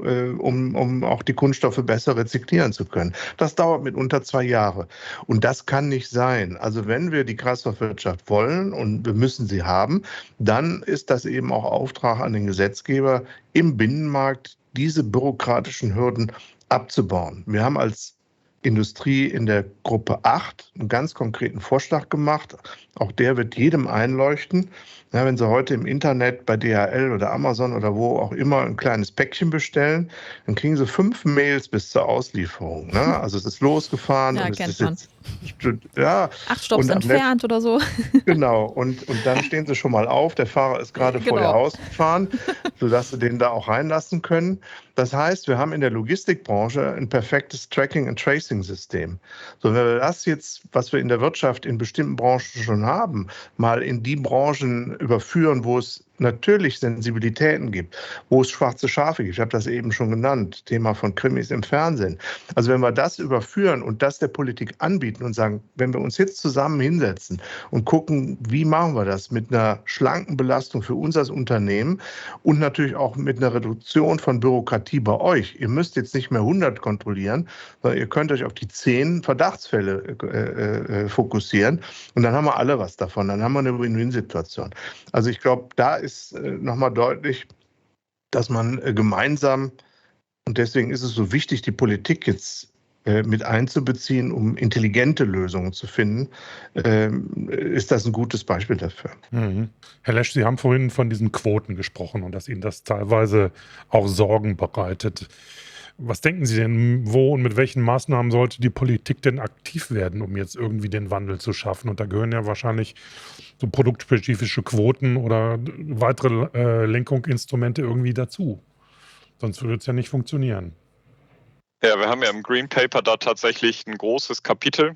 um auch die Kunststoffe besser rezyklieren zu können. Das dauert mitunter 2 Jahre. Und das kann nicht sein. Also wenn wir die Kreislaufwirtschaft wollen und wir müssen sie haben, dann ist das eben auch Auftrag an den Gesetzgeber, im Binnenmarkt diese bürokratischen Hürden abzubauen. Wir haben als Industrie in der Gruppe 8 einen ganz konkreten Vorschlag gemacht. Auch der wird jedem einleuchten. Ja, wenn Sie heute im Internet bei DHL oder Amazon oder wo auch immer ein kleines Päckchen bestellen, dann kriegen Sie 5 Mails bis zur Auslieferung. Ne? Also es ist losgefahren. Ja, und es kennt ist man. jetzt, ja, 8 Stopps und entfernt oder so. Genau, und dann stehen sie schon mal auf, der Fahrer ist gerade vor ihr Genau. Haus gefahren, sodass sie den da auch reinlassen können. Das heißt, wir haben in der Logistikbranche ein perfektes Tracking- und Tracing-System. So, wenn wir das jetzt, was wir in der Wirtschaft in bestimmten Branchen schon haben, mal in die Branchen überführen, wo es natürlich Sensibilitäten gibt, wo es schwarze Schafe gibt. Ich habe das eben schon genannt, Thema von Krimis im Fernsehen. Also wenn wir das überführen und das der Politik anbieten und sagen, wenn wir uns jetzt zusammen hinsetzen und gucken, wie machen wir das mit einer schlanken Belastung für uns als Unternehmen und natürlich auch mit einer Reduktion von Bürokratie bei euch. Ihr müsst jetzt nicht mehr 100 kontrollieren, sondern ihr könnt euch auf die 10 Verdachtsfälle fokussieren und dann haben wir alle was davon. Dann haben wir eine Win-Win-Situation. Also ich glaube, da ist nochmal deutlich, dass man gemeinsam, und deswegen ist es so wichtig, die Politik jetzt mit einzubeziehen, um intelligente Lösungen zu finden, ist das ein gutes Beispiel dafür. Mhm. Herr Lesch, Sie haben vorhin von diesen Quoten gesprochen und dass Ihnen das teilweise auch Sorgen bereitet. Was denken Sie denn, wo und mit welchen Maßnahmen sollte die Politik denn aktiv werden, um jetzt irgendwie den Wandel zu schaffen? Und da gehören ja wahrscheinlich so produktspezifische Quoten oder weitere Lenkungsinstrumente irgendwie dazu. Sonst würde es ja nicht funktionieren. Ja, wir haben ja im Green Paper da tatsächlich ein großes Kapitel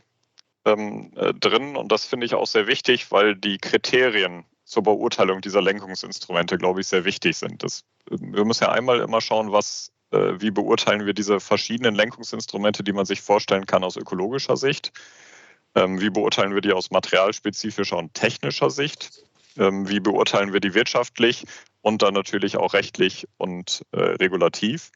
drin und das finde ich auch sehr wichtig, weil die Kriterien zur Beurteilung dieser Lenkungsinstrumente, glaube ich, sehr wichtig sind. Wir müssen ja einmal immer schauen, wie beurteilen wir diese verschiedenen Lenkungsinstrumente, die man sich vorstellen kann aus ökologischer Sicht. Wie beurteilen wir die aus materialspezifischer und technischer Sicht? Wie beurteilen wir die wirtschaftlich und dann natürlich auch rechtlich und regulativ?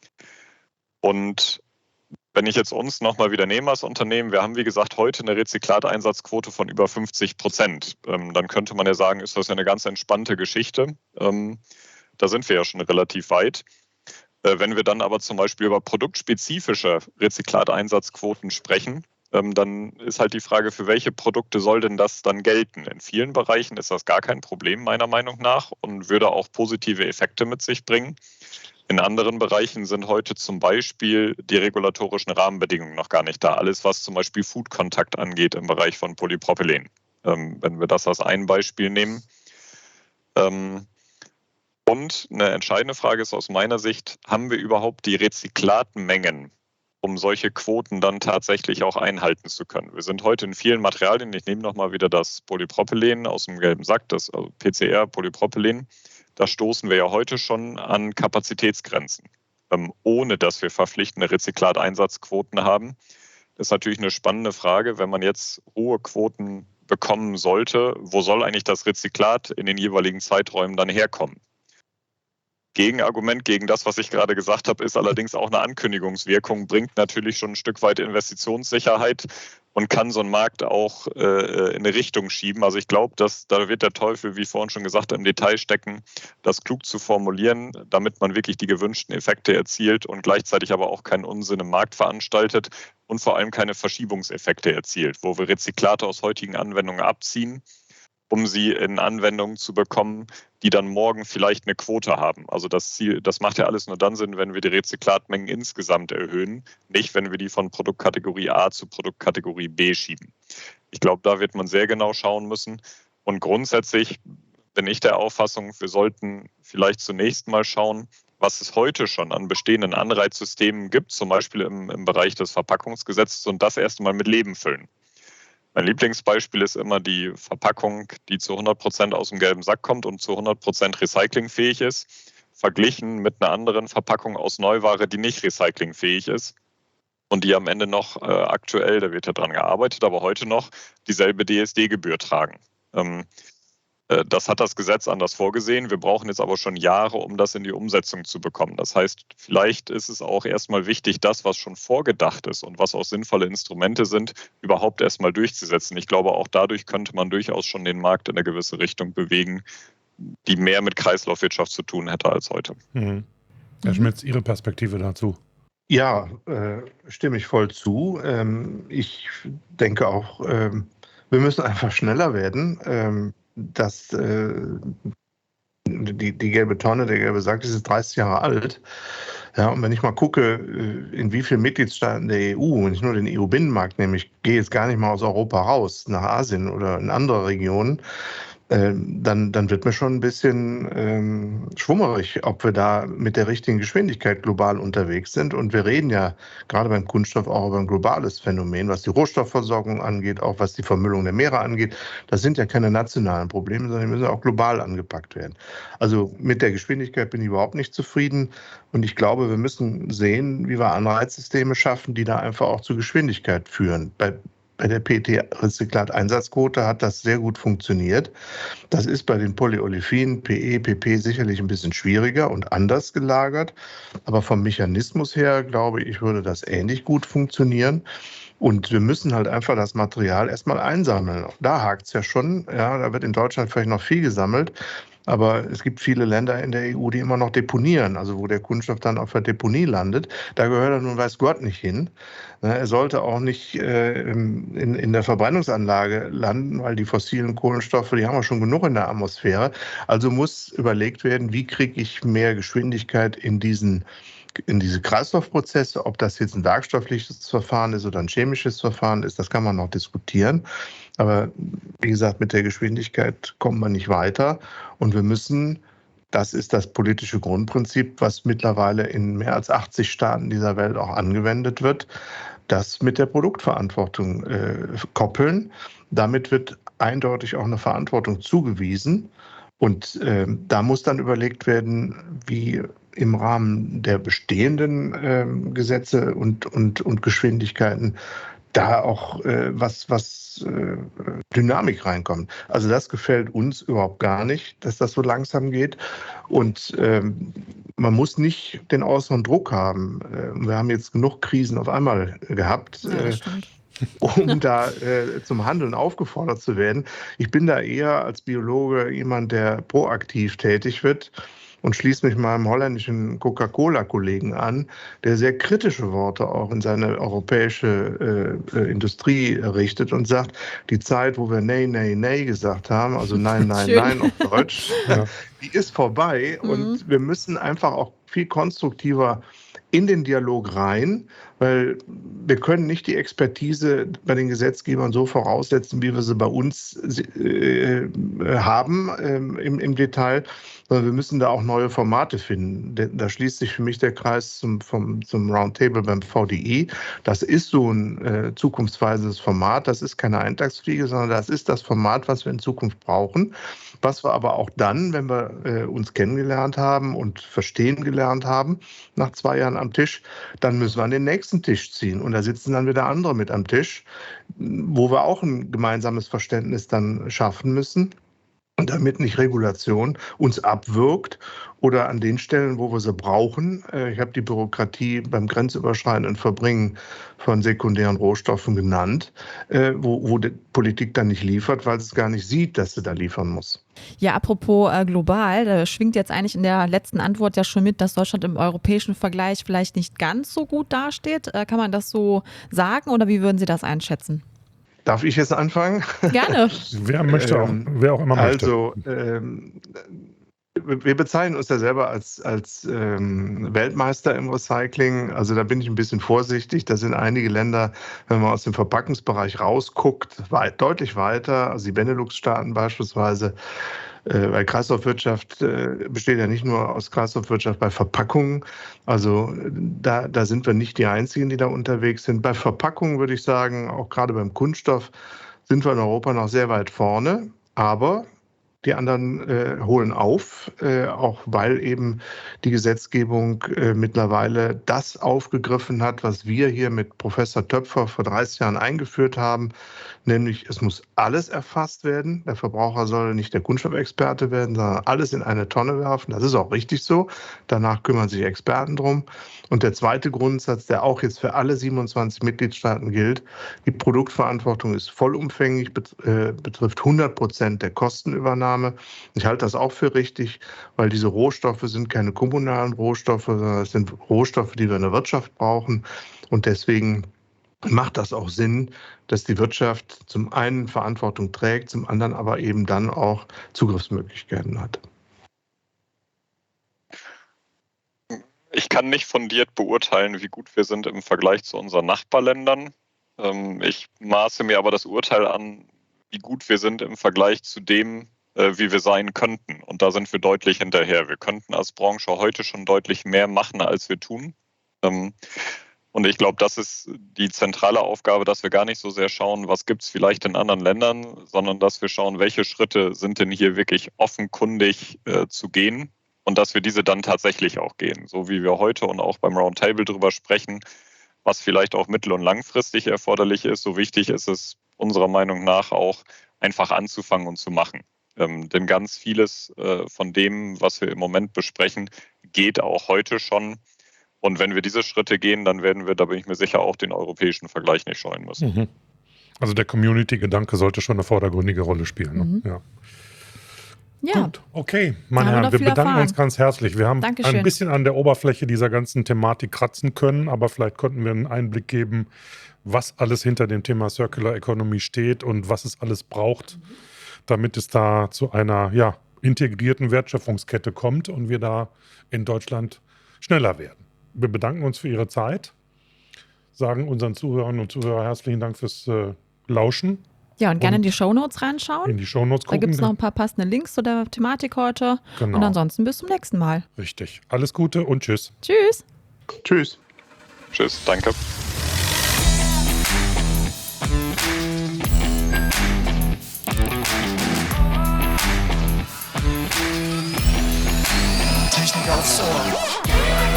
Und wenn ich jetzt uns nochmal wieder nehme als Unternehmen, wir haben wie gesagt heute eine Rezyklateinsatzquote von über 50%. Dann könnte man ja sagen, ist das ja eine ganz entspannte Geschichte. Da sind wir ja schon relativ weit. Wenn wir dann aber zum Beispiel über produktspezifische Rezyklateinsatzquoten sprechen, dann ist halt die Frage, für welche Produkte soll denn das dann gelten? In vielen Bereichen ist das gar kein Problem, meiner Meinung nach, und würde auch positive Effekte mit sich bringen. In anderen Bereichen sind heute zum Beispiel die regulatorischen Rahmenbedingungen noch gar nicht da. Alles, was zum Beispiel Food-Kontakt angeht im Bereich von Polypropylen. Wenn wir das als ein Beispiel nehmen. Und eine entscheidende Frage ist aus meiner Sicht, haben wir überhaupt die Rezyklatmengen, um solche Quoten dann tatsächlich auch einhalten zu können? Wir sind heute in vielen Materialien, ich nehme nochmal wieder das Polypropylen aus dem gelben Sack, das also PCR, Polypropylen, da stoßen wir ja heute schon an Kapazitätsgrenzen, ohne dass wir verpflichtende Rezyklateinsatzquoten haben. Das ist natürlich eine spannende Frage, wenn man jetzt hohe Quoten bekommen sollte, wo soll eigentlich das Rezyklat in den jeweiligen Zeiträumen dann herkommen. Gegenargument gegen das, was ich gerade gesagt habe, ist allerdings auch eine Ankündigungswirkung, bringt natürlich schon ein Stück weit Investitionssicherheit und kann so einen Markt auch in eine Richtung schieben. Also ich glaube, dass da wird der Teufel, wie vorhin schon gesagt, im Detail stecken, das klug zu formulieren, damit man wirklich die gewünschten Effekte erzielt und gleichzeitig aber auch keinen Unsinn im Markt veranstaltet und vor allem keine Verschiebungseffekte erzielt, wo wir Rezyklate aus heutigen Anwendungen abziehen, um sie in Anwendungen zu bekommen, die dann morgen vielleicht eine Quote haben. Also das macht ja alles nur dann Sinn, wenn wir die Rezyklatmengen insgesamt erhöhen, nicht wenn wir die von Produktkategorie A zu Produktkategorie B schieben. Ich glaube, da wird man sehr genau schauen müssen. Und grundsätzlich bin ich der Auffassung, wir sollten vielleicht zunächst mal schauen, was es heute schon an bestehenden Anreizsystemen gibt, zum Beispiel im Bereich des Verpackungsgesetzes, und das erst mal mit Leben füllen. Mein Lieblingsbeispiel ist immer die Verpackung, die zu 100% aus dem gelben Sack kommt und zu 100% recyclingfähig ist, verglichen mit einer anderen Verpackung aus Neuware, die nicht recyclingfähig ist und die am Ende noch aktuell, da wird ja dran gearbeitet, aber heute noch dieselbe DSD-Gebühr tragen. Das hat das Gesetz anders vorgesehen. Wir brauchen jetzt aber schon Jahre, um das in die Umsetzung zu bekommen. Das heißt, vielleicht ist es auch erstmal wichtig, das, was schon vorgedacht ist und was auch sinnvolle Instrumente sind, überhaupt erstmal durchzusetzen. Ich glaube, auch dadurch könnte man durchaus schon den Markt in eine gewisse Richtung bewegen, die mehr mit Kreislaufwirtschaft zu tun hätte als heute. Herr Schmitz, Ihre Perspektive dazu? Ja, stimme ich voll zu. Ich denke auch, wir müssen einfach schneller werden. Dass die gelbe Tonne, der gelbe Sack, die ist 30 Jahre alt. Ja, und wenn ich mal gucke, in wie vielen Mitgliedstaaten der EU, wenn ich nur den EU-Binnenmarkt nehme, ich gehe jetzt gar nicht mal aus Europa raus, nach Asien oder in andere Regionen, dann wird mir schon ein bisschen schwummerig, ob wir da mit der richtigen Geschwindigkeit global unterwegs sind. Und wir reden ja gerade beim Kunststoff auch über ein globales Phänomen, was die Rohstoffversorgung angeht, auch was die Vermüllung der Meere angeht. Das sind ja keine nationalen Probleme, sondern die müssen auch global angepackt werden. Also mit der Geschwindigkeit bin ich überhaupt nicht zufrieden. Und ich glaube, wir müssen sehen, wie wir Anreizsysteme schaffen, die da einfach auch zu Geschwindigkeit führen. Bei der PET-Rezyklat-Einsatzquote hat das sehr gut funktioniert. Das ist bei den Polyolefinen, PE, PP sicherlich ein bisschen schwieriger und anders gelagert. Aber vom Mechanismus her, glaube ich, würde das ähnlich gut funktionieren. Und wir müssen halt einfach das Material erstmal einsammeln. Auch da hakt es ja schon. Ja, da wird in Deutschland vielleicht noch viel gesammelt. Aber es gibt viele Länder in der EU, die immer noch deponieren, also wo der Kunststoff dann auf der Deponie landet. Da gehört er nun weiß Gott nicht hin. Er sollte auch nicht in der Verbrennungsanlage landen, weil die fossilen Kohlenstoffe, die haben wir schon genug in der Atmosphäre. Also muss überlegt werden, wie kriege ich mehr Geschwindigkeit in diese Kreislaufprozesse. Ob das jetzt ein werkstoffliches Verfahren ist oder ein chemisches Verfahren ist, das kann man noch diskutieren. Aber wie gesagt, mit der Geschwindigkeit kommt man nicht weiter. Und wir müssen, das ist das politische Grundprinzip, was mittlerweile in mehr als 80 Staaten dieser Welt auch angewendet wird, das mit der Produktverantwortung koppeln. Damit wird eindeutig auch eine Verantwortung zugewiesen. Und da muss dann überlegt werden, wie im Rahmen der bestehenden Gesetze und Geschwindigkeiten da auch was Dynamik reinkommt. Also das gefällt uns überhaupt gar nicht, dass das so langsam geht. Und man muss nicht den äußeren Druck haben. Wir haben jetzt genug Krisen auf einmal gehabt. Um da zum Handeln aufgefordert zu werden. Ich bin da eher als Biologe jemand, der proaktiv tätig wird und schließe mich meinem holländischen Coca-Cola-Kollegen an, der sehr kritische Worte auch in seine europäische Industrie richtet und sagt, die Zeit, wo wir Nein, Nein, Nein gesagt haben, also Nein, Nein, Nein auf Deutsch, die ist vorbei und wir müssen einfach auch viel konstruktiver in den Dialog rein, weil wir können nicht die Expertise bei den Gesetzgebern so voraussetzen, wie wir sie bei uns haben im Detail, sondern wir müssen da auch neue Formate finden. Da schließt sich für mich der Kreis zum Roundtable beim VDI. Das ist so ein zukunftsweisendes Format. Das ist keine Eintagsfliege, sondern das ist das Format, was wir in Zukunft brauchen. Was wir aber auch dann, wenn wir uns kennengelernt haben und verstehen gelernt haben, nach 2 Jahren am Tisch, dann müssen wir an den nächsten nächsten Tisch ziehen. Und da sitzen dann wieder andere mit am Tisch, wo wir auch ein gemeinsames Verständnis dann schaffen müssen. Und damit nicht Regulation uns abwirkt oder an den Stellen, wo wir sie brauchen. Ich habe die Bürokratie beim grenzüberschreitenden Verbringen von sekundären Rohstoffen genannt, wo die Politik dann nicht liefert, weil sie es gar nicht sieht, dass sie da liefern muss. Ja, apropos global, da schwingt jetzt eigentlich in der letzten Antwort ja schon mit, dass Deutschland im europäischen Vergleich vielleicht nicht ganz so gut dasteht. Kann man das so sagen oder wie würden Sie das einschätzen? Darf ich jetzt anfangen? Gerne. Wer auch immer möchte. Also, wir bezeichnen uns ja selber als Weltmeister im Recycling. Also da bin ich ein bisschen vorsichtig. Da sind einige Länder, wenn man aus dem Verpackungsbereich rausguckt, deutlich weiter. Also die Benelux-Staaten beispielsweise. Weil Kreislaufwirtschaft besteht ja nicht nur aus Kreislaufwirtschaft bei Verpackungen. Also da sind wir nicht die Einzigen, die da unterwegs sind. Bei Verpackungen würde ich sagen, auch gerade beim Kunststoff sind wir in Europa noch sehr weit vorne. Aber die anderen holen auf, auch weil eben die Gesetzgebung mittlerweile das aufgegriffen hat, was wir hier mit Professor Töpfer vor 30 Jahren eingeführt haben, nämlich es muss alles erfasst werden. Der Verbraucher soll nicht der Kunststoffexperte werden, sondern alles in eine Tonne werfen. Das ist auch richtig so. Danach kümmern sich Experten drum. Und der zweite Grundsatz, der auch jetzt für alle 27 Mitgliedstaaten gilt, die Produktverantwortung ist vollumfänglich, betrifft 100% der Kostenübernahme. Ich halte das auch für richtig, weil diese Rohstoffe sind keine kommunalen Rohstoffe, sondern es sind Rohstoffe, die wir in der Wirtschaft brauchen. Und deswegen macht das auch Sinn, dass die Wirtschaft zum einen Verantwortung trägt, zum anderen aber eben dann auch Zugriffsmöglichkeiten hat. Ich kann nicht fundiert beurteilen, wie gut wir sind im Vergleich zu unseren Nachbarländern. Ich maße mir aber das Urteil an, wie gut wir sind im Vergleich zu dem, wie wir sein könnten. Und da sind wir deutlich hinterher. Wir könnten als Branche heute schon deutlich mehr machen, als wir tun. Und ich glaube, das ist die zentrale Aufgabe, dass wir gar nicht so sehr schauen, was gibt es vielleicht in anderen Ländern, sondern dass wir schauen, welche Schritte sind denn hier wirklich offenkundig zu gehen und dass wir diese dann tatsächlich auch gehen. So wie wir heute und auch beim Roundtable drüber sprechen, was vielleicht auch mittel- und langfristig erforderlich ist. So wichtig ist es unserer Meinung nach auch, einfach anzufangen und zu machen. Denn ganz vieles von dem, was wir im Moment besprechen, geht auch heute schon. Und wenn wir diese Schritte gehen, dann werden wir, da bin ich mir sicher, auch den europäischen Vergleich nicht scheuen müssen. Mhm. Also der Community-Gedanke sollte schon eine vordergründige Rolle spielen. Mhm. Ne? Ja. Gut, okay, meine Herren, wir bedanken uns ganz herzlich. Wir haben ein bisschen an der Oberfläche dieser ganzen Thematik kratzen können, aber vielleicht konnten wir einen Einblick geben, was alles hinter dem Thema Circular Economy steht und was es alles braucht, damit es da zu einer integrierten Wertschöpfungskette kommt und wir da in Deutschland schneller werden. Wir bedanken uns für Ihre Zeit, sagen unseren Zuhörern und Zuhörern herzlichen Dank fürs Lauschen. Ja, und gerne in die Shownotes reinschauen. In die Shownotes gucken. Da gibt es noch ein paar passende Links zu der Thematik heute. Genau. Und ansonsten bis zum nächsten Mal. Richtig. Alles Gute und tschüss. Tschüss. Tschüss. Tschüss, danke. Technik aufs Ohr.